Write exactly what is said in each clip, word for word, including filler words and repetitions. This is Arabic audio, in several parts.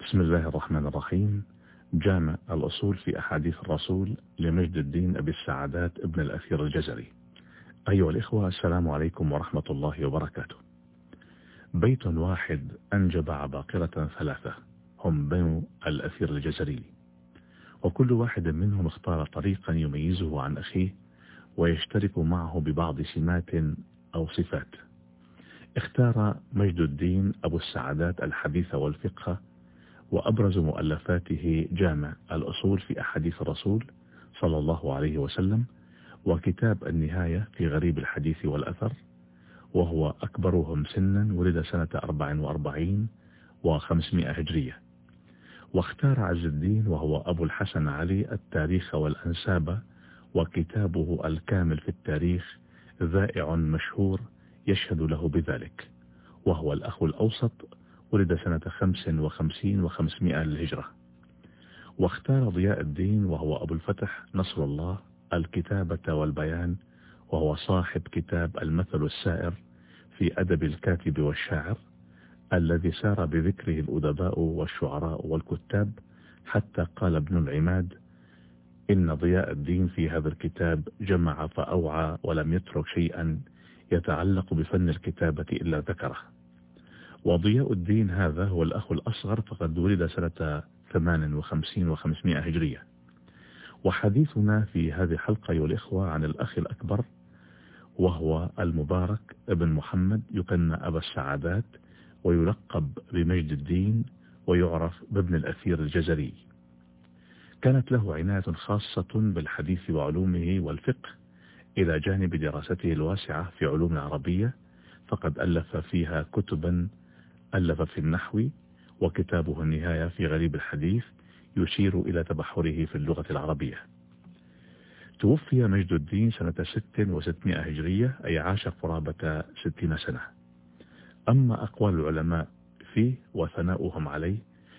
بسم الله الرحمن الرحيم. جامع الأصول في أحاديث الرسول لمجد الدين أبي السعادات ابن الأثير الجزري. أيها الإخوة، السلام عليكم ورحمة الله وبركاته. بيت واحد أنجب عباقرة ثلاثة هم بنو الأثير الجزري، وكل واحد منهم اختار طريقا يميزه عن أخيه ويشترك معه ببعض سمات أو صفات. اختار مجد الدين أبو السعادات الحديث والفقه، وأبرز مؤلفاته جامع الأصول في أحاديث الرسول صلى الله عليه وسلم، وكتاب النهاية في غريب الحديث والأثر، وهو أكبرهم سنا، ولد سنة أربع وأربعين وخمسمائة هجرية. واختار عز الدين وهو أبو الحسن علي التاريخ والأنساب، وكتابه الكامل في التاريخ ذائع مشهور يشهد له بذلك، وهو الأخ الأوسط، ولد سنة خمس وخمسين وخمسمائة للهجرة. واختار ضياء الدين وهو أبو الفتح نصر الله الكتابة والبيان، وهو صاحب كتاب المثل السائر في أدب الكاتب والشاعر، الذي سار بذكره الأدباء والشعراء والكتاب، حتى قال ابن العماد: إن ضياء الدين في هذا الكتاب جمع فأوعى، ولم يترك شيئا يتعلق بفن الكتابة إلا ذكره. وضياء الدين هذا هو الأخ الأصغر، فقد ولد سنة ثمان وخمسين وخمسمائة هجرية. وحديثنا في هذه الحلقة أيها الإخوة عن الأخ الأكبر، وهو المبارك ابن محمد، يكنى أبا السعادات، ويلقب بمجد الدين، ويعرف بابن الأثير الجزري. كانت له عناية خاصة بالحديث وعلومه والفقه، إلى جانب دراسته الواسعة في علوم العربية، فقد ألف فيها كتبا. ألف في النحو، وكتابه النهاية في غريب الحديث يشير إلى تبحره في اللغة العربية. توفي مجد الدين سنة ست وستمائة هجرية، أي عاش قرابة ستين سنة. أما أقوال العلماء فيه وثناؤهم عليه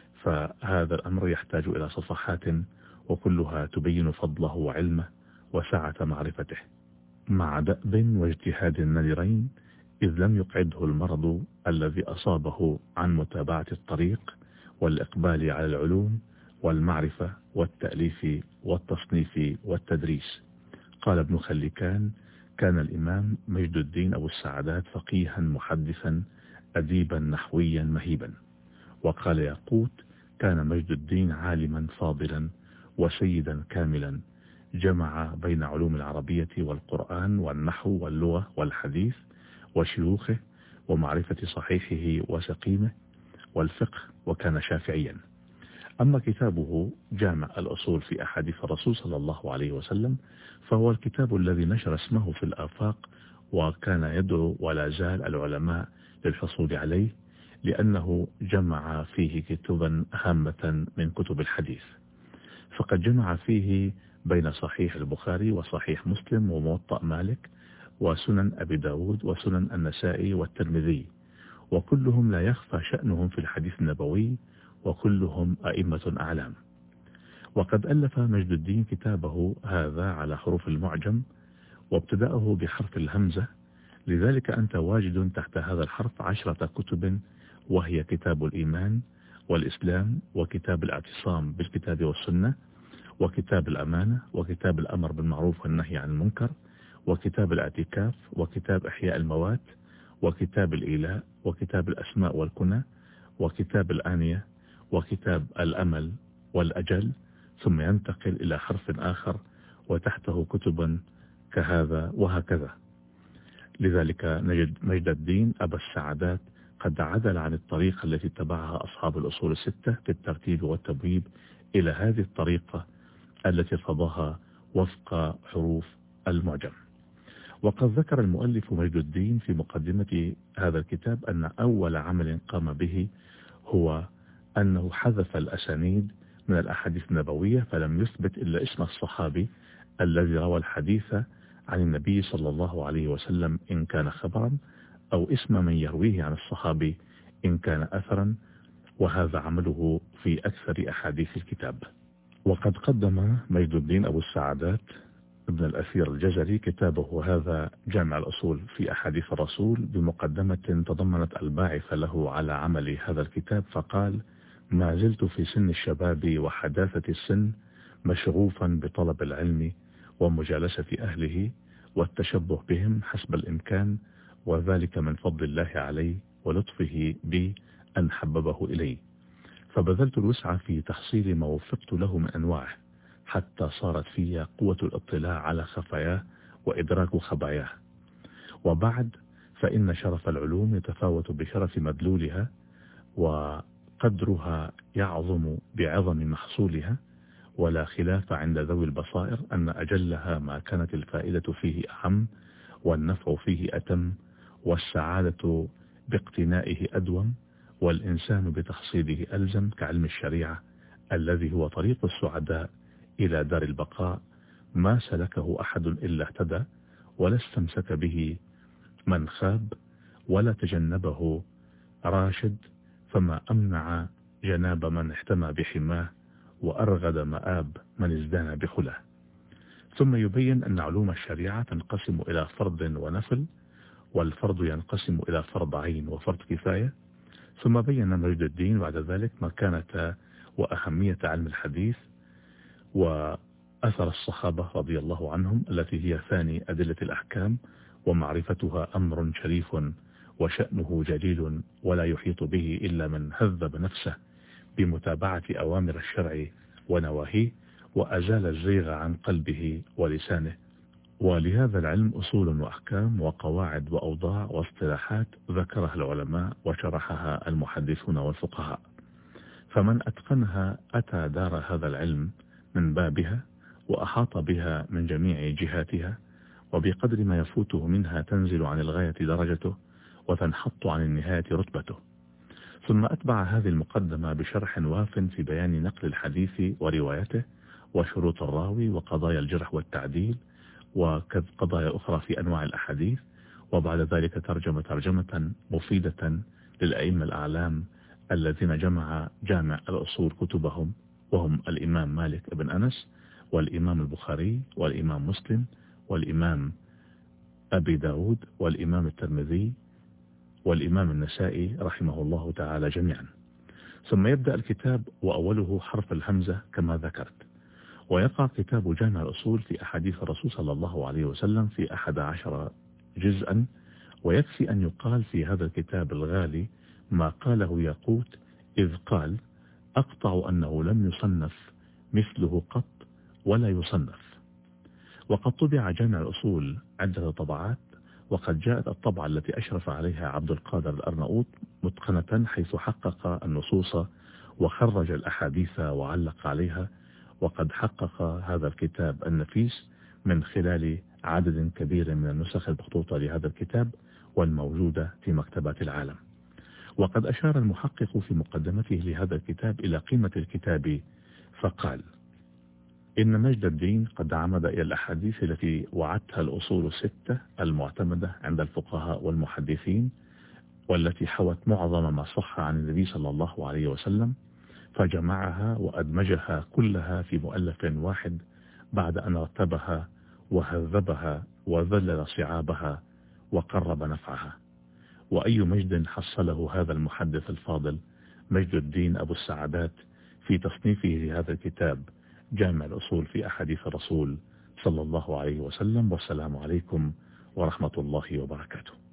فهذا الأمر يحتاج إلى صفحات، وكلها تبين فضله وعلمه وسعة معرفته، مع دأب واجتهاد نادرين، إذ لم يقعده المرض الذي أصابه عن متابعة الطريق والإقبال على العلوم والمعرفة والتأليف والتصنيف والتدريس. قال ابن خلكان: كان الإمام مجد الدين أبو السعادات فقيها محدثا أديبا نحويا مهيبا. وقال ياقوت: كان مجد الدين عالما فاضلا وسيدا كاملا، جمع بين علوم العربية والقرآن والنحو واللغة والحديث وشيوخه، ومعرفة صحيحه وسقيمه والفقه، وكان شافعيا. أما كتابه جامع الأصول في أحاديث الرسول صلى الله عليه وسلم فهو الكتاب الذي نشر اسمه في الآفاق، وكان يدعو ولا زال العلماء للحصول عليه، لأنه جمع فيه كتبا هامة من كتب الحديث. فقد جمع فيه بين صحيح البخاري وصحيح مسلم وموطأ مالك وسنن أبي داود وسنن النسائي والترمذي، وكلهم لا يخفى شأنهم في الحديث النبوي، وكلهم أئمة أعلام. وقد ألف مجد الدين كتابه هذا على حروف المعجم، وابتدأه بحرف الهمزة، لذلك أنت واجد تحت هذا الحرف عشرة كتب، وهي كتاب الإيمان والإسلام، وكتاب الاعتصام بالكتاب والسنة، وكتاب الأمانة، وكتاب الأمر بالمعروف والنهي عن المنكر، وكتاب الاعتكاف، وكتاب إحياء الموات، وكتاب الإيلاء، وكتاب الأسماء والكنى، وكتاب الآنية، وكتاب الأمل والأجل، ثم ينتقل إلى حرف آخر وتحته كتبا كهذا وهكذا. لذلك نجد مجد الدين أبا السعادات قد عدل عن الطريقة التي اتبعها أصحاب الأصول الستة في الترتيب والتبويب إلى هذه الطريقة التي ارتضاها وفق حروف المعجم. وقد ذكر المؤلف مجد الدين في مقدمة هذا الكتاب أن أول عمل قام به هو أنه حذف الأسانيد من الأحاديث النبوية، فلم يثبت إلا اسم الصحابي الذي روى الحديث عن النبي صلى الله عليه وسلم إن كان خبرا، أو اسم من يرويه عن الصحابي إن كان أثرا، وهذا عمله في أكثر أحاديث الكتاب. وقد قدم مجد الدين أبو السعادات ابن الأثير الجزري كتابه هذا جامع الأصول في أحاديث الرسول بمقدمة تضمنت الباعث له على عمل هذا الكتاب، فقال: ما زلت في سن الشباب وحداثة السن مشغوفا بطلب العلم ومجالسة أهله والتشبه بهم حسب الإمكان، وذلك من فضل الله علي ولطفه بي أن حببه إلي، فبذلت الوسع في تحصيل ما وفقت له من أنواعه حتى صارت في قوة الاطلاع على خفاياه وإدراك خباياه. وبعد فإن شرف العلوم يتفاوت بشرف مدلولها، وقدرها يعظم بعظم محصولها، ولا خلاف عند ذوي البصائر أن أجلها ما كانت الفائدة فيه أعم والنفع فيه أتم والسعادة باقتنائه أدوم والإنسان بتحصيله ألزم، كعلم الشريعة الذي هو طريق السعداء إلى دار البقاء، ما سلكه أحد إلا اهتدى، ولا استمسك به من خاب، ولا تجنبه راشد، فما أمنع جناب من احتمى بحماه، وأرغد مآب من ازدان بخله. ثم يبين أن علوم الشريعة تنقسم إلى فرض ونفل، والفرض ينقسم إلى فرض عين وفرض كفاية. ثم بين مجد الدين بعد ذلك مكانة وأهمية علم الحديث وأثر الصحابة رضي الله عنهم التي هي ثاني أدلة الأحكام، ومعرفتها أمر شريف وشأنه جليل ولا يحيط به إلا من هذب نفسه بمتابعة أوامر الشرع ونواهيه وأزال الزيغ عن قلبه ولسانه. ولهذا العلم أصول وأحكام وقواعد وأوضاع واصطلاحات ذكرها العلماء وشرحها المحدثون والفقهاء، فمن أتقنها أتى دار هذا العلم من بابها وأحاط بها من جميع جهاتها، وبقدر ما يفوته منها تنزل عن الغاية درجته وتنحط عن النهاية رتبته. ثم أتبع هذه المقدمة بشرح واف في بيان نقل الحديث وروايته وشروط الراوي وقضايا الجرح والتعديل وقضايا أخرى في أنواع الأحاديث، وبعد ذلك ترجمة ترجمة مفيدة للأئمة الأعلام الذين جمع جامع الأصول كتبهم، وهم الإمام مالك بن أنس والإمام البخاري والإمام مسلم والإمام أبي داود والإمام الترمذي والإمام النسائي رحمه الله تعالى جميعا. ثم يبدأ الكتاب وأوله حرف الهمزة كما ذكرت، ويقع كتاب جامع الأصول في أحاديث الرسول صلى الله عليه وسلم في أحد عشر جزءا، ويكفي أن يقال في هذا الكتاب الغالي ما قاله ياقوت إذ قال: أقطع أنه لم يصنف مثله قط ولا يصنف. وقد طبع جامع الأصول عدة طبعات، وقد جاءت الطبعة التي أشرف عليها عبد القادر الأرناؤوط متقنة، حيث حقق النصوص وخرج الأحاديث وعلق عليها. وقد حقق هذا الكتاب النفيس من خلال عدد كبير من النسخ المخطوطة لهذا الكتاب والموجودة في مكتبات العالم. وقد أشار المحقق في مقدمته لهذا الكتاب إلى قيمة الكتاب فقال: إن مجد الدين قد عمد إلى الأحاديث التي وعدتها الأصول الستة المعتمدة عند الفقهاء والمحدثين، والتي حوت معظم ما صح عن النبي صلى الله عليه وسلم، فجمعها وأدمجها كلها في مؤلف واحد بعد أن رتبها وهذبها وذلل صعابها وقرب نفعها. وأي مجد حصله هذا المحدث الفاضل مجد الدين أبو السعادات في تصنيفه لهذا الكتاب جامع الأصول في أحاديث الرسول صلى الله عليه وسلم. والسلام عليكم ورحمة الله وبركاته.